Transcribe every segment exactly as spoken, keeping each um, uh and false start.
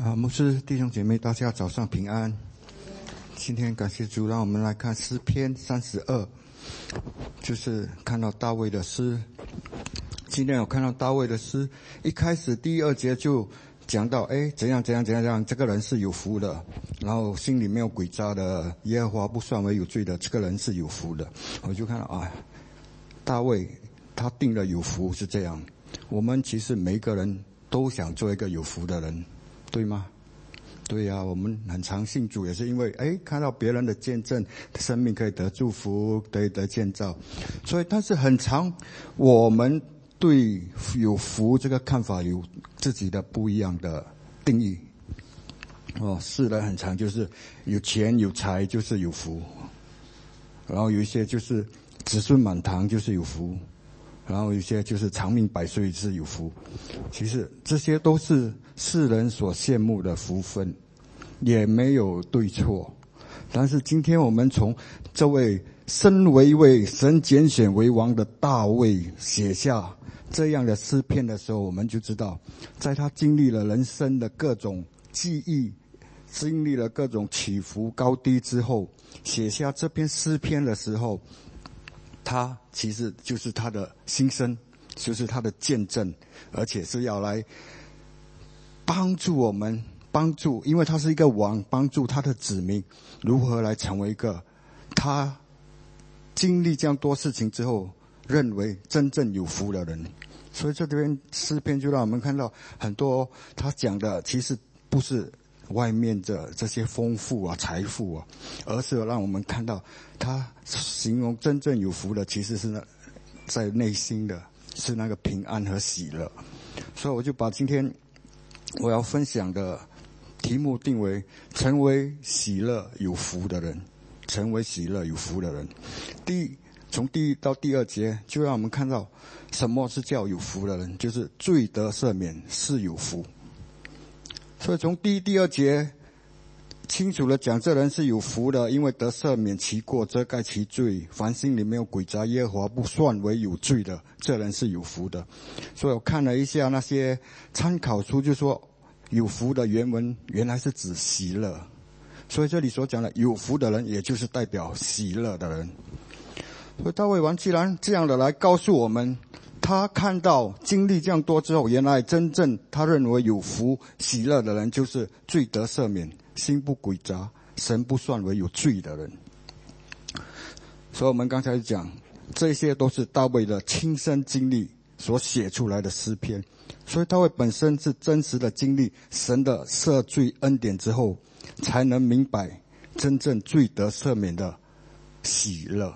啊，牧师弟兄姐妹，大家早上平安。今天感谢主，让我们来看诗篇三十二，就是看到大卫的诗。今天有看到大卫的诗，一开始第二节就讲到，哎，怎样怎样怎样怎样，这个人是有福的，然后心里没有诡诈的，耶和华不算为有罪的，这个人是有福的。我就看到啊，大卫他定了有福是这样。我们其实每一个人都想做一个有福的人，对吗？对呀、啊，我们很常信主也是因为哎看到别人的见证，生命可以得祝福，得得建造。所以但是很常我们对有福这个看法有自己的不一样的定义。哦，世人很常就是有钱有财就是有福，然后有一些就是子孙满堂就是有福，然后有些就是长命百岁是有福。其实这些都是世人所羡慕的福分，也没有对错。但是今天我们从这位身为一位神拣选为王的大卫写下这样的诗篇的时候，我们就知道，在他经历了人生的各种记忆，经历了各种起伏高低之后，写下这篇诗篇的时候，他其实就是他的心声，就是他的见证，而且是要来帮助我们，帮助，因为他是一个王，帮助他的子民如何来成为一个他经历这样多事情之后认为真正有福的人。所以这边诗篇就让我们看到很多他讲的其实不是外面的这些丰富啊财富啊，而是让我们看到他形容真正有福的其实是那在内心的，是那个平安和喜乐。所以我就把今天我要分享的题目定为成为喜乐有福的人，成为喜乐有福的人。第一，从第一到第二节就让我们看到什么是叫有福的人，就是罪得赦免是有福。所以从第一第二节清楚的讲，这人是有福的，因为得赦免其过，遮盖其罪，凡心里没有诡诈，耶和华不算为有罪的，这人是有福的。所以我看了一下那些参考书，就说有福的原文原来是指喜乐，所以这里所讲的有福的人也就是代表喜乐的人。所以大卫王既然这样的来告诉我们，他看到经历这样多之后，原来真正他认为有福喜乐的人就是罪得赦免，心不诡诈，神不算为有罪的人。所以我们刚才讲，这些都是大卫的亲身经历所写出来的诗篇。所以大卫本身是真实的经历神的赦罪恩典之后，才能明白真正罪得赦免的喜乐。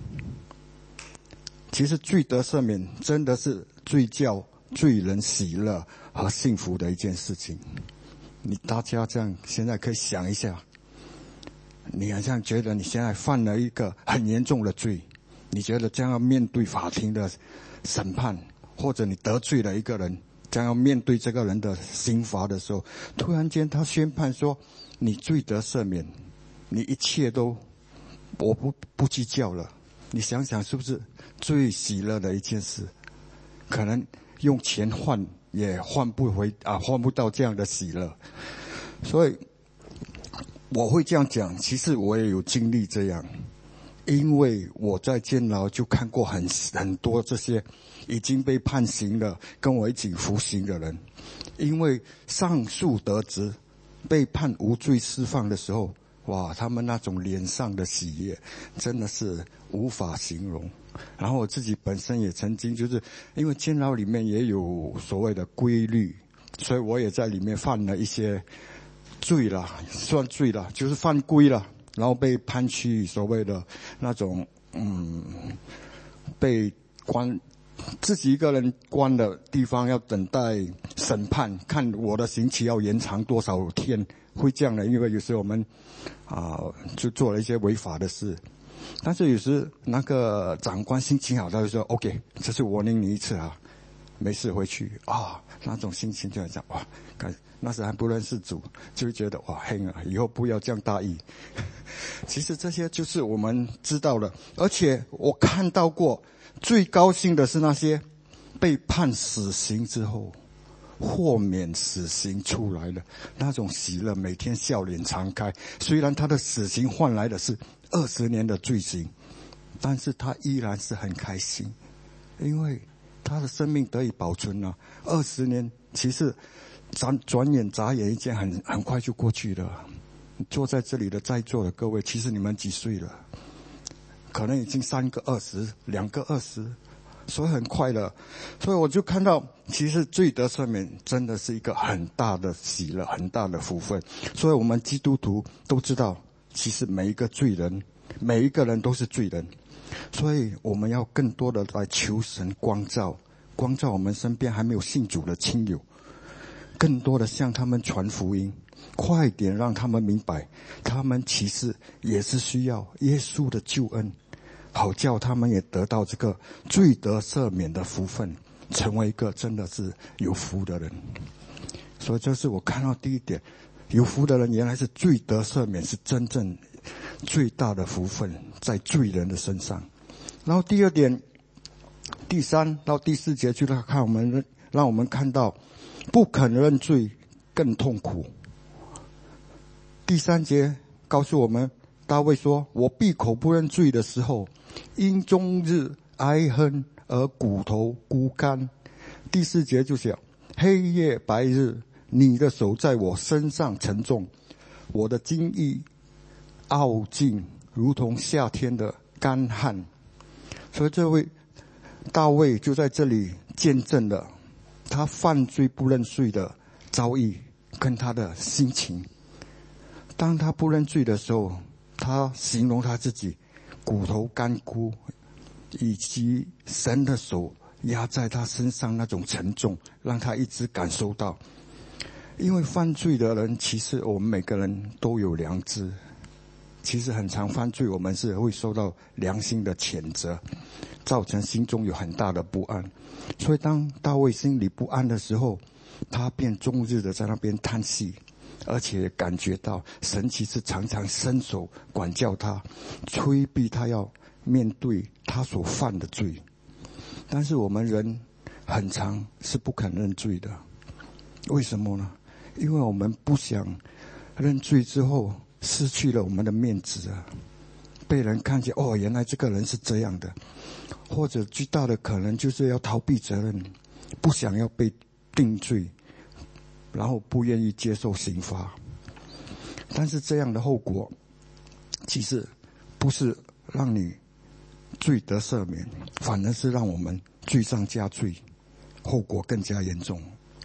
其实罪得赦免真的是最叫罪人喜乐和幸福的一件事情。你大家这样现在可以想一下，你好像觉得你现在犯了一个很严重的罪，你觉得将要面对法庭的审判，或者你得罪了一个人，将要面对这个人的刑罚的时候，突然间他宣判说你罪得赦免，你一切都我不不计较了。你想想是不是最喜乐的一件事？可能用钱换也换不回啊，换不到这样的喜乐。所以我会这样讲，其实我也有经历这样，因为我在监牢就看过很很多这些已经被判刑的跟我一起服刑的人，因为上诉得知被判无罪释放的时候，哇，他们那种脸上的喜悦真的是无法形容。然后我自己本身也曾经就是因为监牢里面也有所谓的规律，所以我也在里面犯了一些罪啦，算罪啦，就是犯规啦，然后被判去所谓的那种嗯被关自己一个人关的地方，要等待审判，看我的刑期要延长多少天，会这样的。因为有时候我们啊、呃、就做了一些违法的事，但是有时那个长官心情好，他就说 OK， 这是我领你一次啊，没事回去啊，那种心情就很像哇，那时还不认识主，就会觉得哇嘿啊，以后不要这样大意。其实这些就是我们知道的，而且我看到过最高兴的是那些被判死刑之后， 豁免死刑出来了，那种喜乐，每天笑脸常开。虽然他的死刑换来的是二十年的罪行，但是他依然是很开心，因为他的生命得以保存了。二十年其实转转眼眨眼一间，很很快就过去了。坐在这里的在座的各位，其实你们几岁了？可能已经三个二十，两个二十，所以很快了。所以我就看到，其实罪得赦免真的是一个很大的喜乐，很大的福分。所以我们基督徒都知道，其实每一个罪人，每一个人都是罪人。所以我们要更多的来求神光照，光照我们身边还没有信主的亲友，更多的向他们传福音，快点让他们明白，他们其实也是需要耶稣的救恩，好叫他们也得到这个罪得赦免的福分，成为一个真的是有福的人。所以这是我看到第一点，有福的人原来是罪得赦免，是真正最大的福分在罪人的身上。然后第二点，第三到第四节就看我们，让我们看到不肯认罪更痛苦。第三节告诉我们，大卫说，我闭口不认罪的时候，因终日哀恨而骨头枯干。第四节就讲，黑夜白日，你的手在我身上沉重，我的精意傲尽，如同夏天的干旱。所以这位大卫就在这里见证了他犯罪不认罪的遭遇跟他的心情。当他不认罪的时候，他形容他自己骨头干枯，以及神的手压在他身上那种沉重，让他一直感受到。因为犯罪的人，其实我们每个人都有良知，其实很常犯罪，我们是会受到良心的谴责，造成心中有很大的不安。所以当大卫心里不安的时候，他便终日的在那边叹息，而且感觉到神其实常常伸手管教他，催逼他要面对他所犯的罪。但是我们人很常是不肯认罪的，为什么呢？因为我们不想认罪之后失去了我们的面子啊，被人看见，哦，原来这个人是这样的。或者最大的可能就是要逃避责任，不想要被定罪，然后不愿意接受刑罚。但是这样的后果其实不是让你罪得赦免，反而是让我们罪上加罪，后果更加严重。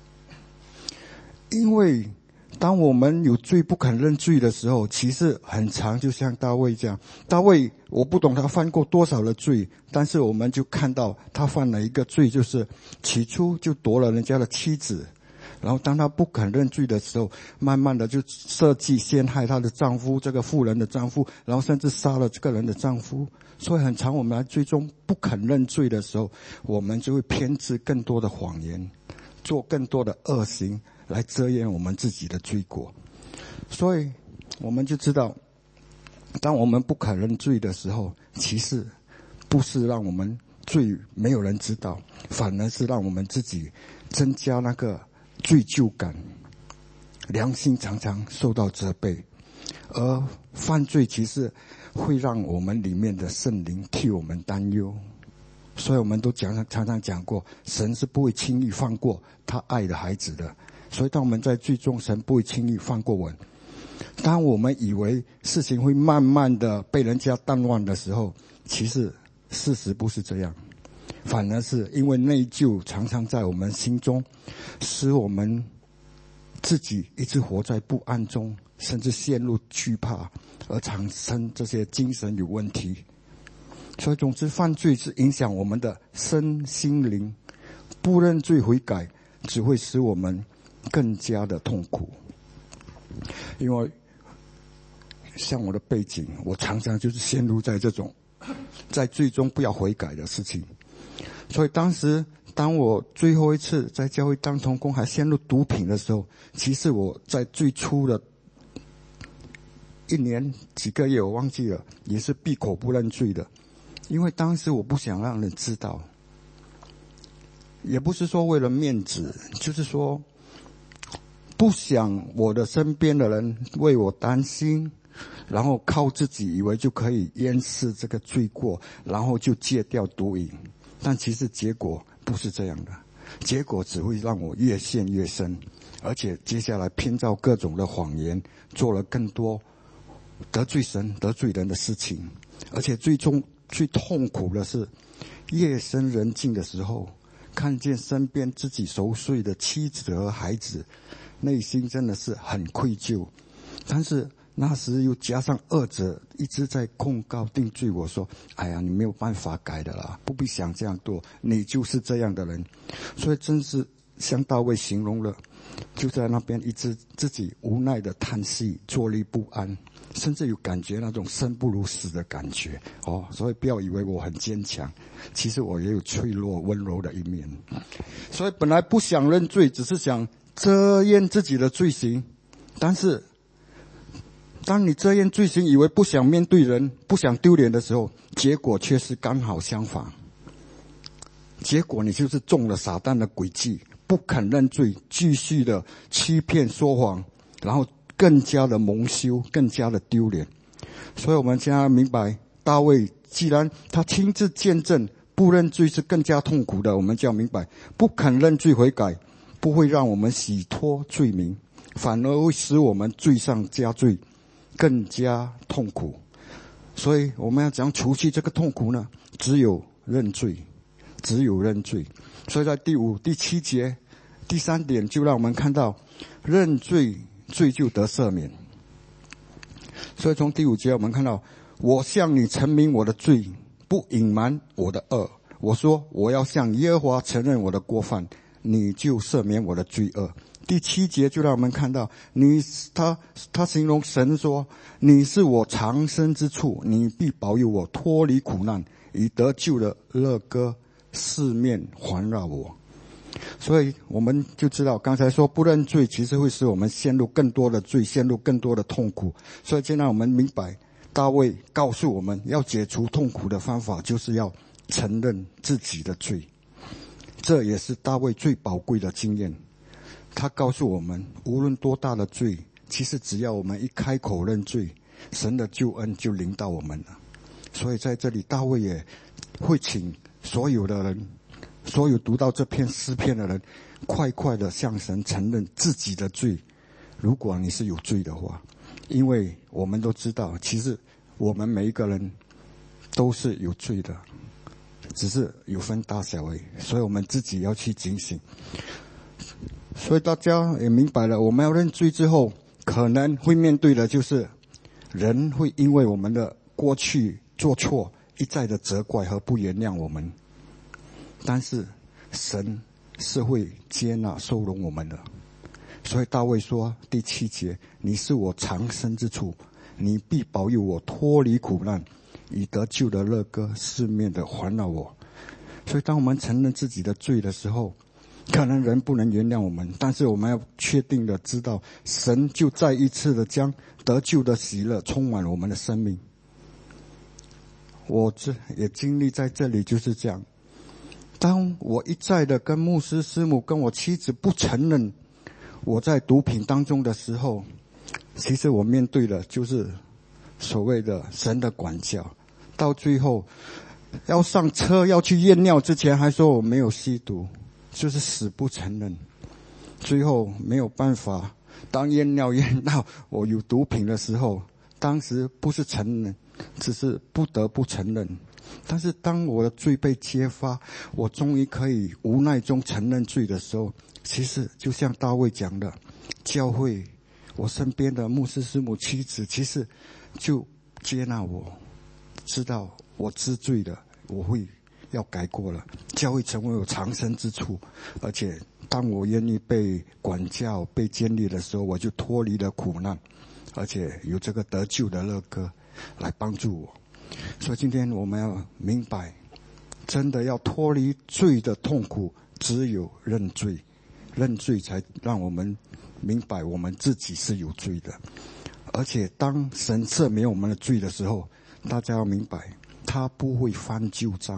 因为当我们有罪不肯认罪的时候，其实很常就像大卫这样，大卫我不懂他犯过多少的罪，但是我们就看到他犯了一个罪，就是起初就夺了人家的妻子，然后当他不肯认罪的时候，慢慢的就设计陷害他的丈夫，这个妇人的丈夫，然后甚至杀了这个人的丈夫。所以很常我们最终不肯认罪的时候，我们就会编织更多的谎言，做更多的恶行来遮掩我们自己的罪过。所以我们就知道，当我们不肯认罪的时候，其实不是让我们罪没有人知道，反而是让我们自己增加那个罪疚感，良心常常受到责备。而犯罪其实会让我们里面的圣灵替我们担忧。所以我们都讲常常讲过，神是不会轻易放过他爱的孩子的。所以当我们在罪中，神不会轻易放过我们。当我们以为事情会慢慢的被人家淡忘的时候，其实事实不是这样，反而是因为内疚常常在我们心中，使我们自己一直活在不安中，甚至陷入惧怕，而产生这些精神有问题。所以总之，犯罪是影响我们的身心灵，不认罪悔改只会使我们更加的痛苦。因为像我的背景，我常常就是陷入在这种在最终不要悔改的事情。所以当时当我最后一次在教会当同工还陷入毒品的时候，其实我在最初的一年几个月我忘记了，也是闭口不认罪的。因为当时我不想让人知道， 也不是说为了面子，就是说不想我的身边的人为我担心，然后靠自己以为就可以掩饰这个罪过，然后就戒掉毒瘾。但其实结果不是这样的，结果只会让我越陷越深，而且接下来编造各种的谎言，做了更多得罪神得罪人的事情。而且最终最痛苦的是，夜深人静的时候，看见身边自己熟睡的妻子和孩子，内心真的是很愧疚。但是那时又加上恶者一直在控告定罪我，说哎呀，你没有办法改的啦，不必想这样做，你就是这样的人。所以真是像大卫形容了，就在那边一直自己无奈的叹息，坐立不安，甚至有感觉那种生不如死的感觉哦。所以不要以为我很坚强，其实我也有脆弱温柔的一面。所以本来不想认罪，只是想遮掩自己的罪行，但是当你遮掩罪行，以为不想面对人，不想丢脸的时候，结果却是刚好相反。结果你就是中了撒旦的诡计，不肯认罪，继续的欺骗说谎，然后更加的蒙羞，更加的丢脸。所以我们现在明白，大卫既然他亲自见证不认罪是更加痛苦的，我们就要明白，不肯认罪悔改不会让我们洗脱罪名，反而会使我们罪上加罪，更加痛苦。所以我们要怎样除去这个痛苦呢？只有认罪，只有认罪。所以在第五、第七节，第三点就让我们看到，认罪，罪就得赦免。所以从第五节我们看到，我向你陈明我的罪，不隐瞒我的恶。我说我要向耶和华承认我的过犯，你就赦免我的罪恶。第七节就让我们看到，你他他形容神说，你是我藏身之处，你必保佑我脱离苦难，以得救的乐歌四面环绕我。所以我们就知道，刚才说不认罪其实会使我们陷入更多的罪，陷入更多的痛苦。所以现在我们明白，大卫告诉我们要解除痛苦的方法，就是要承认自己的罪。这也是大卫最宝贵的经验。他告诉我们，无论多大的罪，其实只要我们一开口认罪，神的救恩就临到我们了。所以在这里，大卫也会请所有的人，所有读到这篇诗篇的人，快快的向神承认自己的罪，如果你是有罪的话。因为我们都知道，其实我们每一个人都是有罪的，只是有分大小而已，所以我们自己要去警醒。所以大家也明白了，我们要认罪之后，可能会面对的就是人会因为我们的过去做错，一再的责怪和不原谅我们。但是神是会接纳收容我们的。所以大卫说第七节，你是我藏身之处，你必保佑我脱离苦难，以得救的乐歌四面的环绕我。所以当我们承认自己的罪的时候，可能人不能原谅我们，但是我们要确定的知道，神就再一次的将得救的喜乐充满我们的生命。我这也经历在这里就是这样，当我一再的跟牧师师母跟我妻子不承认我在毒品当中的时候，其实我面对的就是所谓的神的管教。到最后要上车要去验尿之前还说我没有吸毒，就是死不承认。最后没有办法，当验尿验到我有毒品的时候，当时不是承认，只是不得不承认。但是当我的罪被揭发，我终于可以无奈中承认罪的时候，其实就像大卫讲的，教会我身边的牧师师母妻子其实就接纳我，知道我知罪了，我会要改过了，教会成为我藏身之处。而且当我愿意被管教被监理的时候，我就脱离了苦难，而且有这个得救的乐歌来帮助我。所以今天我们要明白，真的要脱离罪的痛苦，只有认罪，认罪才让我们明白我们自己是有罪的。而且当神赦免我们的罪的时候，大家要明白，他不会翻旧账，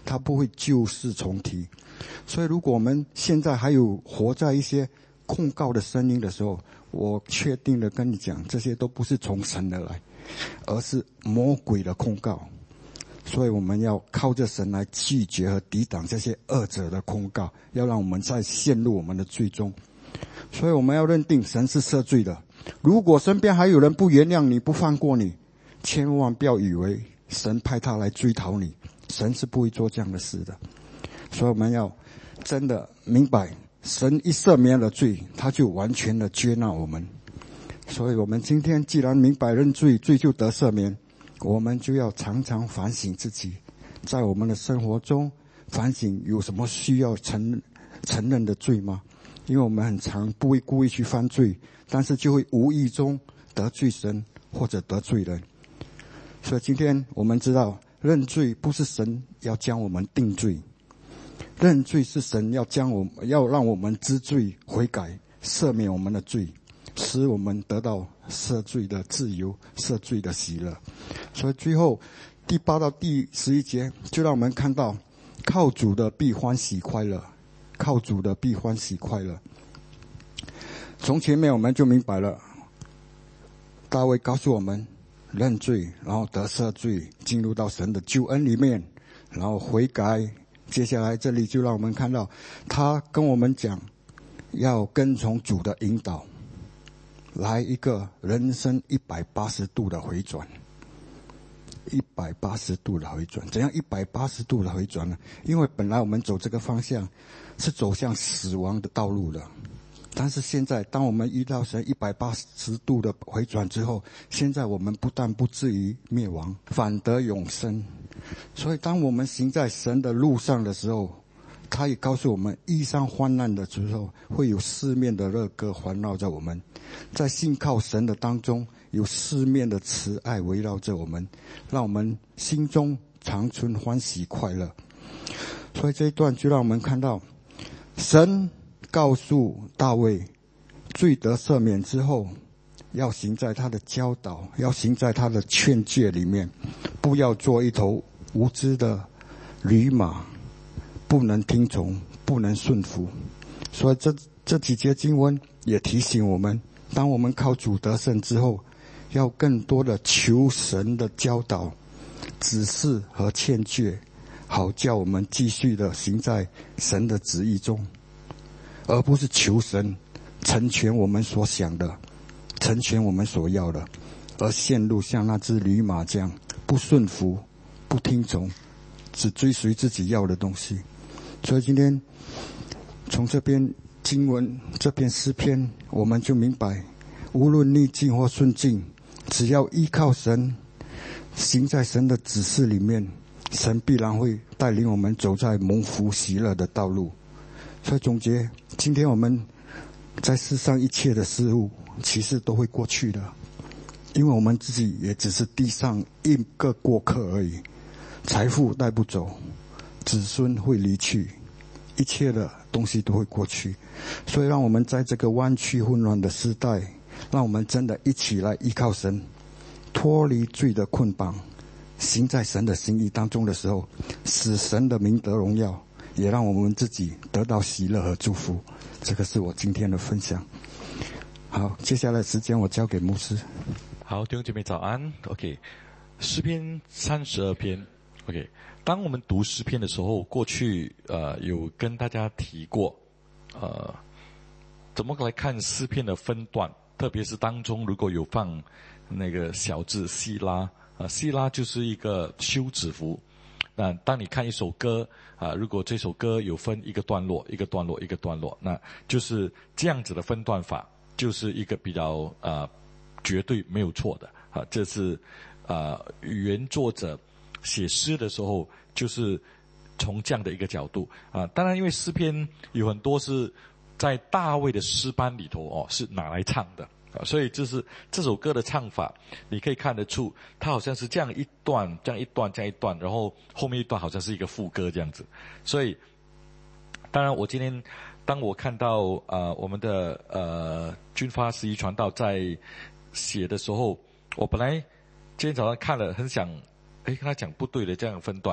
他不会旧事重提。所以如果我们现在还有活在一些控告的声音的时候，我确定的跟你讲，这些都不是从神而来，而是魔鬼的控告。所以我们要靠着神来拒绝和抵挡这些恶者的控告，要让我们再陷入我们的罪中。所以我们要认定神是赦罪的。如果身边还有人不原谅你，不放过你，千万不要以为神派他来追讨你，神是不会做这样的事的。所以我们要真的明白，神一赦免了罪，他就完全的接纳我们。所以我们今天既然明白认罪，罪就得赦免，我们就要常常反省自己，在我们的生活中反省有什么需要承承认的罪吗？因为我们很常不会故意去犯罪，但是就会无意中得罪神或者得罪人。所以今天我们知道，认罪不是神要将我们定罪，认罪是神要将我们要让我们知罪悔改，赦免我们的罪，使我们得到赦罪的自由，赦罪的喜乐。所以最后第八到第十一节就让我们看到，靠主的必欢喜快乐，靠主的必欢喜快乐。从前面我们就明白了，大卫告诉我们认罪，然后得赦罪，进入到神的救恩里面，然后悔改。接下来这里就让我们看到，他跟我们讲要跟从主的引导，来一个人生一百八十度的回转。一百八十度的回转，怎样一百八十度的回转呢？因为本来我们走这个方向是走向死亡的道路的，但是现在当我们遇到神一百八十度的回转之后，现在我们不但不至于灭亡，反得永生。所以当我们行在神的路上的时候，他也告诉我们，遇上患难的时候，会有四面的乐歌环绕着我们。在信靠神的当中，有四面的慈爱围绕着我们，让我们心中常存欢喜快乐。所以这一段就让我们看到，神告诉大卫，罪得赦免之后，要行在他的教导，要行在他的劝诫里面，不要做一头无知的驴马，不能听从，不能顺服。所以这这几节经文也提醒我们，当我们靠主得胜之后，要更多的求神的教导、指示和劝诫，好叫我们继续的行在神的旨意中，而不是求神成全我们所想的，成全我们所要的，而陷入像那只驴马这样不顺服、不听从，只追随自己要的东西。所以今天从这篇经文、这篇诗篇，我们就明白，无论逆境或顺境，只要依靠神，行在神的指示里面，神必然会带领我们走在蒙福喜乐的道路。所以总结，今天我们在世上一切的事物其实都会过去的，因为我们自己也只是地上一个过客而已，财富带不走，子孙会离去，一切的东西都会过去。所以让我们在这个弯曲混乱的时代，让我们真的一起来依靠神，脱离罪的捆绑，行在神的心意当中的时候，使神的名得荣耀，也让我们自己得到喜乐和祝福。这个是我今天的分享。好，接下来时间我交给牧师。 好，弟兄姐妹早安。 OK， 诗篇三十二篇。 OK， 当我们读诗篇的时候，过去呃有跟大家提过呃怎么来看诗篇的分段，特别是当中如果有放那个小字希拉，呃希拉就是一个休止符。那当你看一首歌啊、呃，如果这首歌有分一个段落一个段落一个段落，那就是这样子的分段法，就是一个比较呃绝对没有错的啊。这是呃原作者写诗的时候就是从这样的一个角度啊。当然因为诗篇有很多是在大卫的诗班里头哦是拿来唱的啊，所以就是这首歌的唱法，你可以看得出，它好像是这样一段，这样一段，这样一段，然后后面一段好像是一个副歌这样子。所以，当然我今天当我看到呃我们的呃军发十一传道在写的时候，我本来今天早上看了很想，诶跟他讲不对的这样分段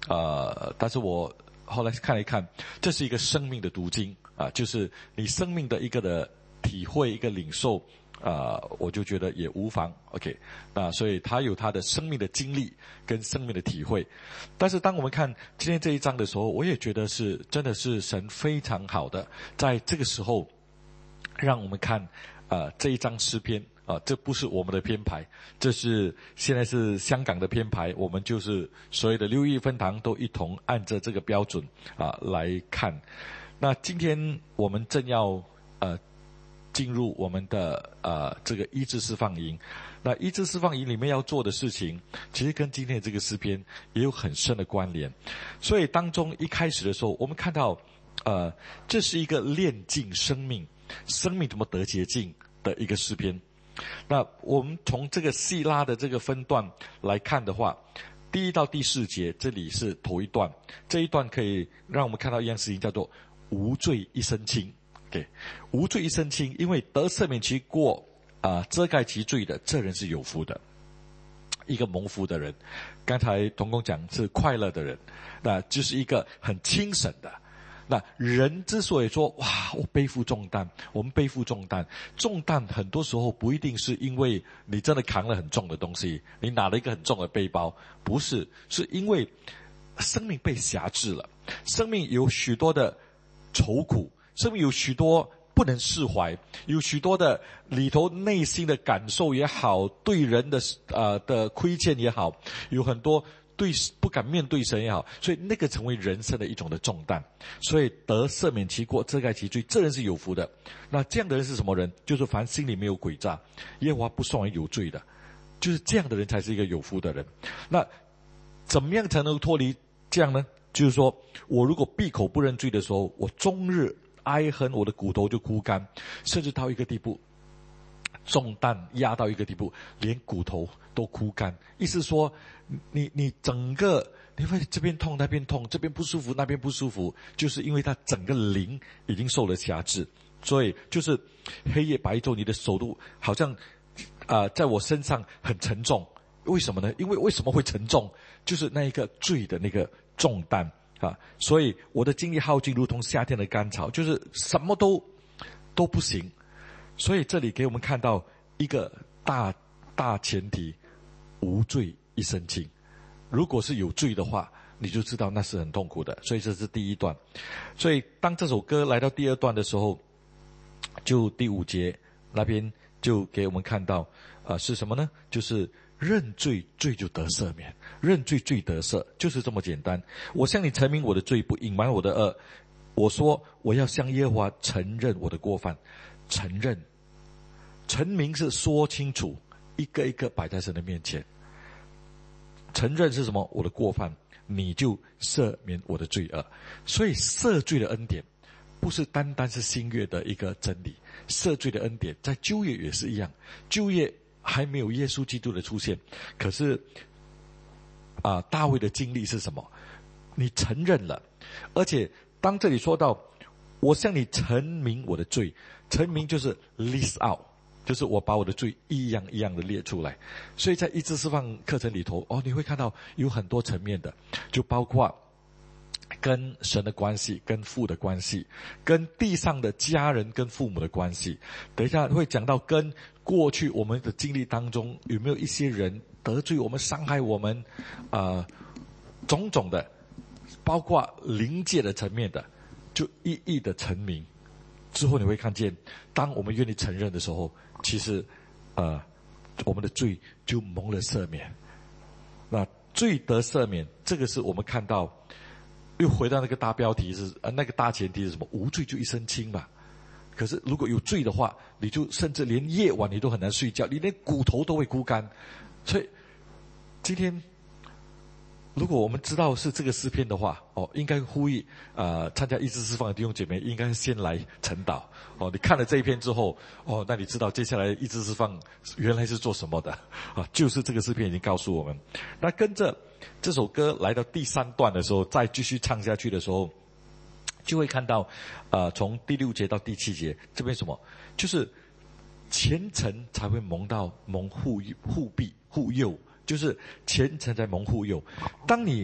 呃，但是我后来看了一看，这是一个生命的读经啊，就是你生命的一个的体会，一个领受啊、呃，我就觉得也无妨 ，OK， 那所以他有他的生命的经历跟生命的体会。但是当我们看今天这一章的时候，我也觉得是真的是神非常好的，在这个时候让我们看呃这一章诗篇。啊，这不是我们的编排，这是现在是香港的编排，我们就是所有的六一分堂都一同按着这个标准啊来看。那今天我们正要呃进入我们的呃这个医治释放营，那医治释放营里面要做的事情，其实跟今天的这个诗篇也有很深的关联。所以当中一开始的时候，我们看到呃这是一个炼净生命，生命怎么得洁净的一个诗篇。那我们从这个希拉的这个分段来看的话，第一到第四节这里是头一段，这一段可以让我们看到一样事情，叫做无罪一身轻。对，无罪一身轻，因为得赦免其过啊、呃，遮盖其罪的，这人是有福的，一个蒙福的人。刚才同工讲是快乐的人，那就是一个很轻省的。那人之所以说哇，我背负重担，我们背负重担，重担很多时候不一定是因为你真的扛了很重的东西，你拿了一个很重的背包，不是，是因为生命被辖制了，生命有许多的愁苦，生命有许多不能释怀，有许多的里头内心的感受也好，对人的呃的亏欠也好，有很多对不敢面对神也好，所以那个成为人生的一种的重担。所以得赦免其过，遮盖其罪，这人是有福的。那这样的人是什么人？就是凡心里没有诡诈，耶和华不算为有罪的，就是这样的人才是一个有福的人。那怎么样才能脱离这样呢？就是说我如果闭口不认罪的时候，我终日哀恨，我的骨头就枯干，甚至到一个地步，重担压到一个地步，连骨头都枯干。意思说你你整个你会这边痛那边痛，这边不舒服那边不舒服，就是因为他整个灵已经受了辖制。所以就是黑夜白昼，你的手都好像啊、呃，在我身上很沉重。为什么呢？因为为什么会沉重？就是那一个罪的那个重担啊，所以我的精力耗尽，如同夏天的干草，就是什么都都不行。所以这里给我们看到一个大大前提，无罪一身轻。如果是有罪的话，你就知道那是很痛苦的。所以这是第一段。所以当这首歌来到第二段的时候，就第五节那边就给我们看到呃是什么呢？就是认罪，罪就得赦免，认罪罪得赦，就是这么简单。我向你陈明我的罪，不隐瞒我的恶。我说我要向耶和华承认我的过犯，承认，陈明是说清楚，一个一个摆在神的面前。承认是什么？我的过犯，你就赦免我的罪恶。所以赦罪的恩典不是单单是新约的一个真理，赦罪的恩典在旧约也是一样。旧约还没有耶稣基督的出现，可是啊、呃，大卫的经历是什么？你承认了，而且当这里说到我向你陈明我的罪，陈明就是 list out， 就是我把我的罪一样一样的列出来。所以在医治释放课程里头，哦，你会看到有很多层面的，就包括跟神的关系，跟父的关系，跟地上的家人跟父母的关系。等一下会讲到跟过去我们的经历当中有没有一些人得罪我们，伤害我们，呃，种种的，包括灵界的层面的，就一一的陈明。之后你会看见，当我们愿意承认的时候，其实呃我们的罪就蒙了赦免。那罪得赦免，这个是我们看到，又回到那个大标题是呃那个大前提是什么？无罪就一身轻嘛。可是如果有罪的话，你就甚至连夜晚你都很难睡觉，你连骨头都会枯干。所以今天如果我们知道是这个诗篇的话，哦，应该呼吁呃参加医治释放的弟兄姐妹应该先来晨祷。哦，你看了这一篇之后，哦，那你知道接下来医治释放原来是做什么的啊？就是这个诗篇已经告诉我们。那跟着这首歌来到第三段的时候，再继续唱下去的时候，就会看到呃从第六节到第七节这边什么，就是虔诚才会蒙到蒙护护庇护佑，就是虔诚在蒙护佑。当你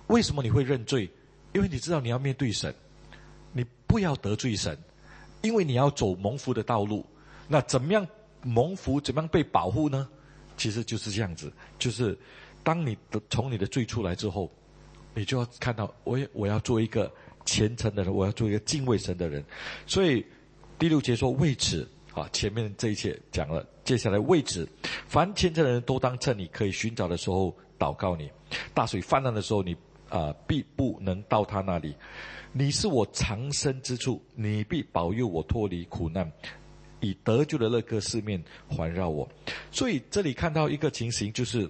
为什么你会认罪？因为你知道你要面对神，你不要得罪神，因为你要走蒙福的道路。那怎么样蒙福，怎么样被保护呢？其实就是这样子，就是当你的从你的罪出来之后，你就要看到，我我要做一个虔诚的人，我要做一个敬畏神的人。所以第六节说为此啊，前面这一切讲了，接下来为此，凡虔诚的人都当趁你可以寻找的时候祷告你。大水泛滥的时候，你啊、呃、必不能到他那里。你是我藏身之处，你必保佑我脱离苦难，以得救的乐歌四面环绕我。所以这里看到一个情形，就是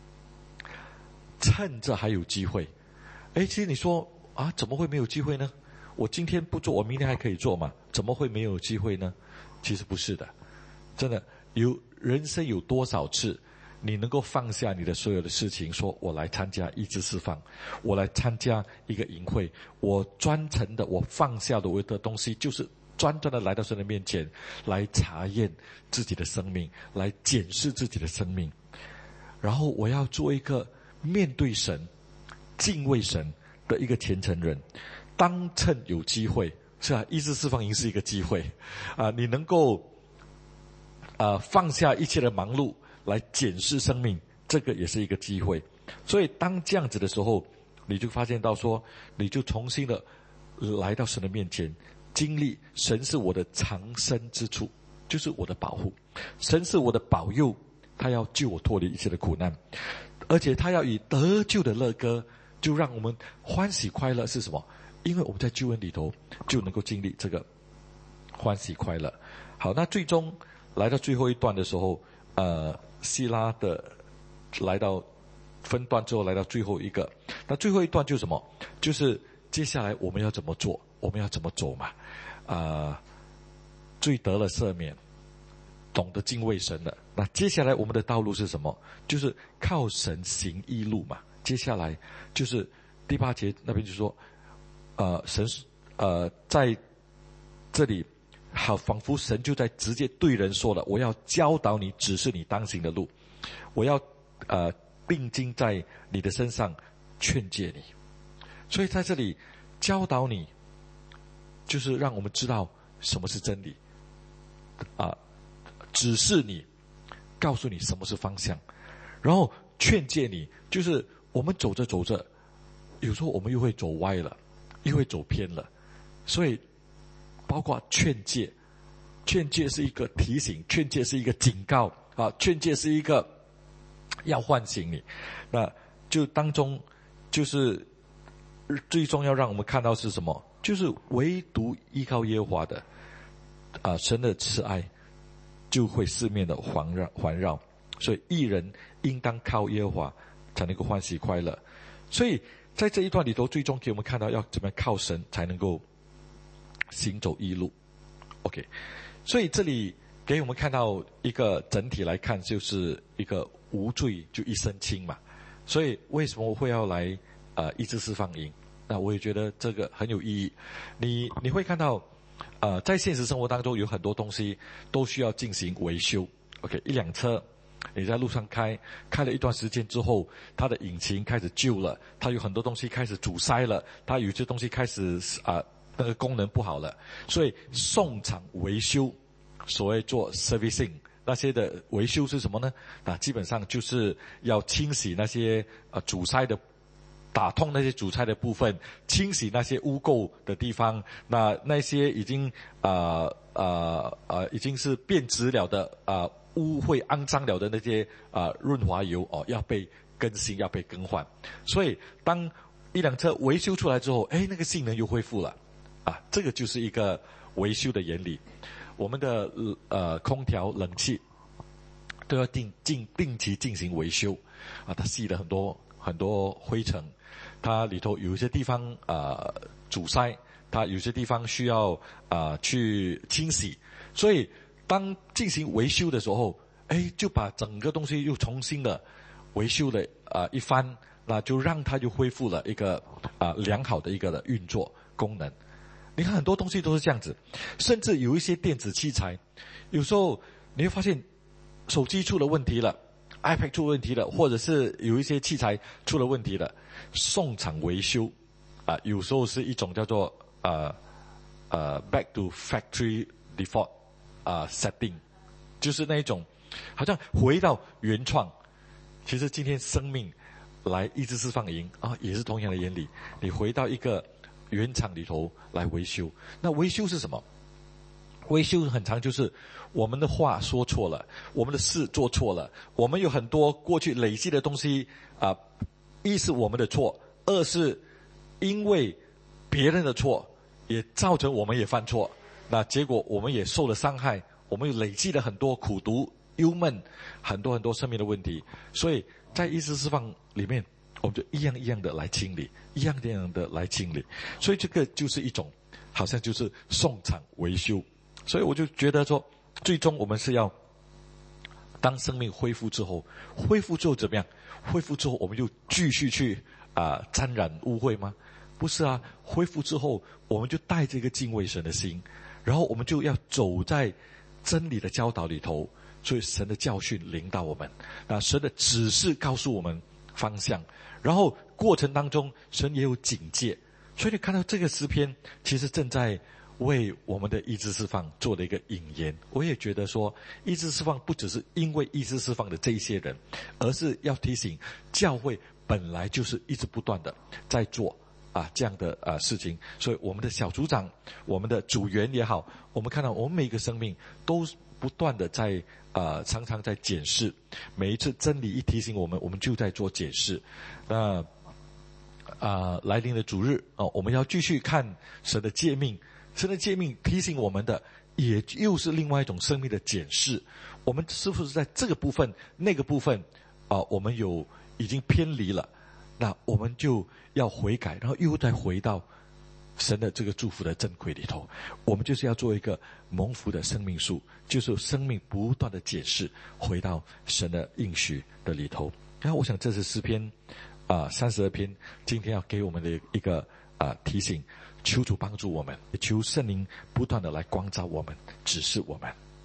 趁着还有机会。诶，其实你说啊，怎么会没有机会呢？我今天不做，我明天还可以做嘛？怎么会没有机会呢？其实不是的，真的，有人生有多少次你能够放下你的所有的事情，说我来参加医治释放，我来参加一个营会，我专程的，我放下的我的东西，就是专专的来到神的面前，来查验自己的生命，来检视自己的生命，然后我要做一个面对神、敬畏神的一个虔诚人。当趁有机会，是啊，医治释放营是一个机会啊，你能够啊放下一切的忙碌来检视生命，这个也是一个机会。所以当这样子的时候，你就发现到说，你就重新的来到神的面前，经历神是我的藏身之处，就是我的保护，神是我的保佑，他要救我脱离一切的苦难，而且他要以得救的乐歌，就让我们欢喜快乐。是什么？因为我们在救恩里头就能够经历这个欢喜快乐。好，那最终来到最后一段的时候，呃，希拉的来到分段之后，来到最后一个，那最后一段就是什么？就是接下来我们要怎么做，我们要怎么走嘛？啊、呃，罪得了赦免，懂得敬畏神的，那接下来我们的道路是什么？就是靠神行义路嘛。接下来就是第八节那边就说，呃，神呃在这里，好，仿佛神就在直接对人说了：我要教导你，指示你当行的路，我要呃定睛在你的身上，劝诫你。所以在这里教导你，就是让我们知道什么是真理，啊、呃，指示你，告诉你什么是方向，然后劝诫你，就是我们走着走着，有时候我们又会走歪了，又会走偏了，所以包括劝诫，劝诫是一个提醒，劝诫是一个警告啊，劝诫是一个要唤醒你。那就当中就是最重要让我们看到是什么？就是唯独依靠耶和华的啊，神的慈爱就会四面的环绕环绕。所以义人应当靠耶和华才能够欢喜快乐。所以在这一段里头，最终给我们看到要怎么样靠神才能够行走义路。 OK， 所以这里给我们看到一个整体来看，就是一个无罪就一身轻嘛。所以为什么我会要来呃医治释放营？那我也觉得这个很有意义。你你会看到呃在现实生活当中有很多东西都需要进行维修。 OK， 一辆车你在路上开开了一段时间之后，它的引擎开始旧了，它有很多东西开始阻塞了，它有些东西开始啊、呃、那个功能不好了，所以送厂维修，所谓做 servicing， 那些的维修是什么呢？那基本上就是要清洗那些呃阻塞的，打通那些阻塞的部分，清洗那些污垢的地方，那那些已经呃呃呃已经是变质了的啊、呃、污秽肮脏了的那些啊、呃、润滑油哦，要被更新，要被更换。所以当一辆车维修出来之后，哎，那个性能又恢复了啊，这个就是一个维修的原理。我们的呃空调、冷气都要定定定期进行维修啊，它吸了很多很多灰尘，它里头有一些地方呃阻塞，它有些地方需要啊、呃、去清洗，所以当进行维修的时候，哎，就把整个东西又重新的维修了啊、呃、一番，那就让它就恢复了一个啊、呃、良好的一个的运作功能。你看很多东西都是这样子，甚至有一些电子器材，有时候你会发现手机出了问题了 iPad 出问题了，或者是有一些器材出了问题了，送厂维修啊，有时候是一种叫做呃呃 back to factory default 啊 setting， 就是那一种好像回到原创。其实今天生命来意志释放营啊，也是同样的原理，你回到一个原厂里头来维修。那维修是什么？维修很常就是我们的话说错了，我们的事做错了，我们有很多过去累积的东西啊，一是我们的错，二是因为别人的错也造成我们也犯错，那结果我们也受了伤害，我们累积了很多苦毒忧闷，很多很多生命的问题。所以在意识释放里面，我们就一样一样的来清理，一样一样的来清理。所以这个就是一种好像就是送厂维修。所以我就觉得说，最终我们是要当生命恢复之后，恢复之后怎么样？恢复之后我们就继续去啊、呃、沾染污秽吗？不是啊，恢复之后我们就带着一个敬畏神的心，然后我们就要走在真理的教导里头。所以神的教训领导我们，那神的指示告诉我们方向，然后过程当中神也有警戒。所以你看到这个诗篇其实正在为我们的意志释放做了一个引言。我也觉得说，意志释放不只是因为意志释放的这一些人，而是要提醒教会本来就是一直不断的在做啊这样的啊事情。所以我们的小组长，我们的组员也好，我们看到我们每一个生命都不断的在呃常常在检视，每一次真理一提醒我们，我们就在做检视。那啊、呃、来临的主日哦、呃，我们要继续看神的诫命，神的诫命提醒我们的，也又是另外一种生命的检视。我们是不是在这个部分、那个部分啊、呃，我们有已经偏离了？那我们就要悔改，然后又再回到神的这个祝福的正轨里头。我们就是要做一个蒙福的生命树，就是生命不断的解释，回到神的应许的里头。然后我想这是诗篇啊三十二篇今天要给我们的一个啊、呃、提醒，求主帮助我们，求圣灵不断的来光照我们，指示我们。